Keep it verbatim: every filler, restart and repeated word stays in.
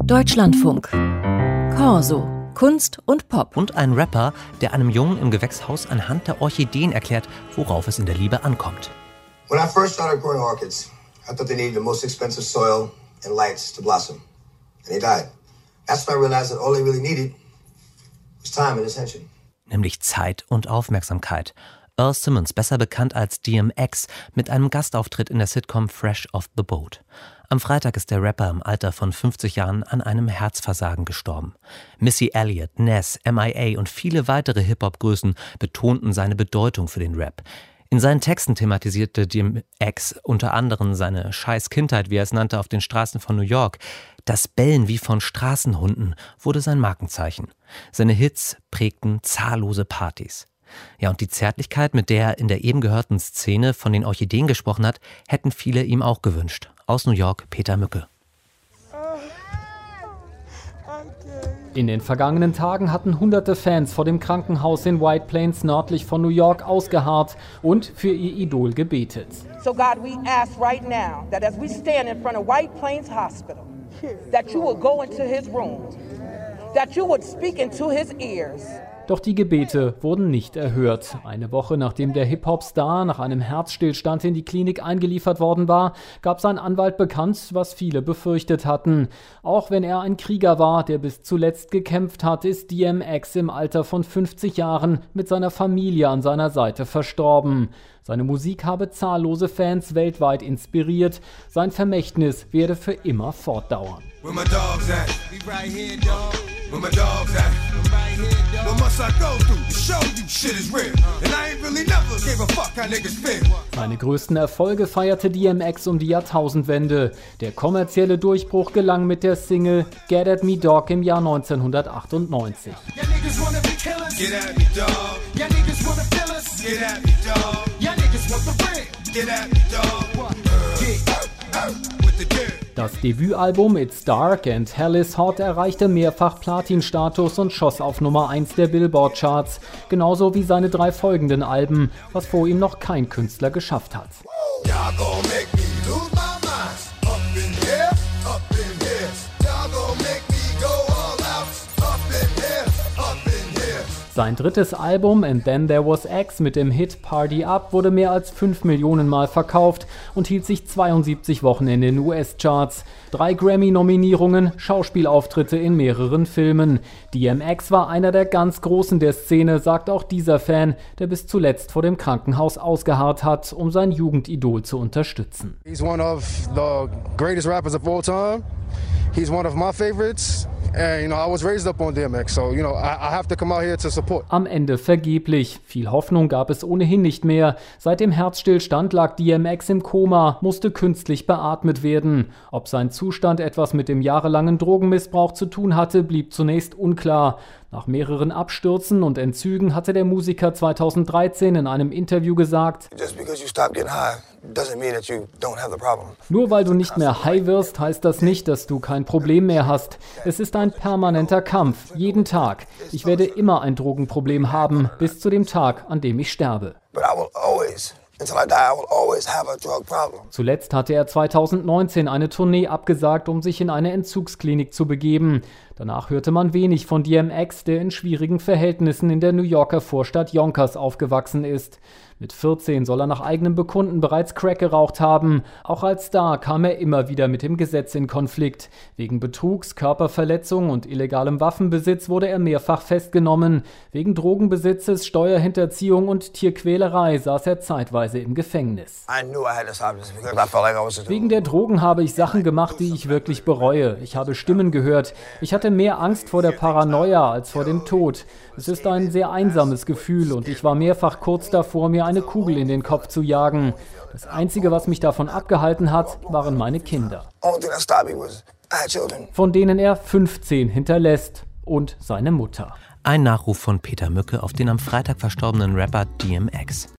Deutschlandfunk. Corso. Kunst und Pop. Und ein Rapper, der einem Jungen im Gewächshaus anhand der Orchideen erklärt, worauf es in der Liebe ankommt. When I first started growing orchids, I thought they needed the most expensive soil and lights to blossom. And they died. That's when I realized that all they really needed was time and attention. Nämlich Zeit und Aufmerksamkeit. Earl Simmons, besser bekannt als D M X, mit einem Gastauftritt in der Sitcom Fresh Off the Boat. Am Freitag ist der Rapper im Alter von fünfzig Jahren an einem Herzversagen gestorben. Missy Elliott, Ness, M I A und viele weitere Hip-Hop-Größen betonten seine Bedeutung für den Rap. In seinen Texten thematisierte D M X unter anderem seine scheiß Kindheit, wie er es nannte, auf den Straßen von New York. Das Bellen wie von Straßenhunden wurde sein Markenzeichen. Seine Hits prägten zahllose Partys. Ja, und die Zärtlichkeit, mit der er in der eben gehörten Szene von den Orchideen gesprochen hat, hätten viele ihm auch gewünscht. Aus New York, Peter Mücke. In den vergangenen Tagen hatten hunderte Fans vor dem Krankenhaus in White Plains nördlich von New York ausgeharrt und für ihr Idol gebetet. So God, we ask right now that as we stand in front of White Plains Hospital, that you would go into his room, that you would speak into his ears. Doch die Gebete wurden nicht erhört. Eine Woche nachdem der Hip-Hop-Star nach einem Herzstillstand in die Klinik eingeliefert worden war, gab sein Anwalt bekannt, was viele befürchtet hatten. Auch wenn er ein Krieger war, der bis zuletzt gekämpft hat, ist D M X im Alter von fünfzig Jahren mit seiner Familie an seiner Seite verstorben. Seine Musik habe zahllose Fans weltweit inspiriert. Sein Vermächtnis werde für immer fortdauern. Seine größten Erfolge feierte D M X um die Jahrtausendwende. Der kommerzielle Durchbruch gelang mit der Single Get at Me Dog im Jahr neunzehnhundertachtundneunzig. Das Debütalbum It's Dark and Hell is Hot erreichte mehrfach Platin-Status und schoss auf Nummer eins der Billboard-Charts, genauso wie seine drei folgenden Alben, was vor ihm noch kein Künstler geschafft hat. Sein drittes Album And Then There Was X mit dem Hit Party Up wurde mehr als fünf Millionen Mal verkauft und hielt sich zweiundsiebzig Wochen in den U S-Charts. Drei Grammy-Nominierungen, Schauspielauftritte in mehreren Filmen. D M X war einer der ganz Großen der Szene, sagt auch dieser Fan, der bis zuletzt vor dem Krankenhaus ausgeharrt hat, um sein Jugendidol zu unterstützen. He's one of the greatest rappers of all time. He's one of my favorites. And, you know, I was raised up on D M X, so, you know, I, I have to come out here to support. Am Ende vergeblich. Viel Hoffnung gab es ohnehin nicht mehr. Seit dem Herzstillstand lag D M X im Koma, musste künstlich beatmet werden. Ob sein Zustand etwas mit dem jahrelangen Drogenmissbrauch zu tun hatte, blieb zunächst unklar. Nach mehreren Abstürzen und Entzügen hatte der Musiker zweitausenddreizehn in einem Interview gesagt: Nur weil du nicht mehr high wirst, heißt das nicht, dass du kein Problem mehr hast. Es ist ein permanenter Kampf, jeden Tag. Ich werde immer ein Drogenproblem haben, bis zu dem Tag, an dem ich sterbe. Zuletzt hatte er zweitausendneunzehn eine Tournee abgesagt, um sich in eine Entzugsklinik zu begeben. Danach hörte man wenig von D M X, der in schwierigen Verhältnissen in der New Yorker Vorstadt Yonkers aufgewachsen ist. Mit vierzehn soll er nach eigenem Bekunden bereits Crack geraucht haben. Auch als Star kam er immer wieder mit dem Gesetz in Konflikt. Wegen Betrugs, Körperverletzung und illegalem Waffenbesitz wurde er mehrfach festgenommen. Wegen Drogenbesitzes, Steuerhinterziehung und Tierquälerei saß er zeitweise im Gefängnis. Wegen der Drogen habe ich Sachen gemacht, die ich wirklich bereue. Ich habe Stimmen gehört. Ich hatte mehr Angst vor der Paranoia als vor dem Tod. Es ist ein sehr einsames Gefühl und ich war mehrfach kurz davor, mir eine Kugel in den Kopf zu jagen. Das Einzige, was mich davon abgehalten hat, waren meine Kinder. Von denen er fünfzehn hinterlässt und seine Mutter. Ein Nachruf von Peter Mücke auf den am Freitag verstorbenen Rapper D M X.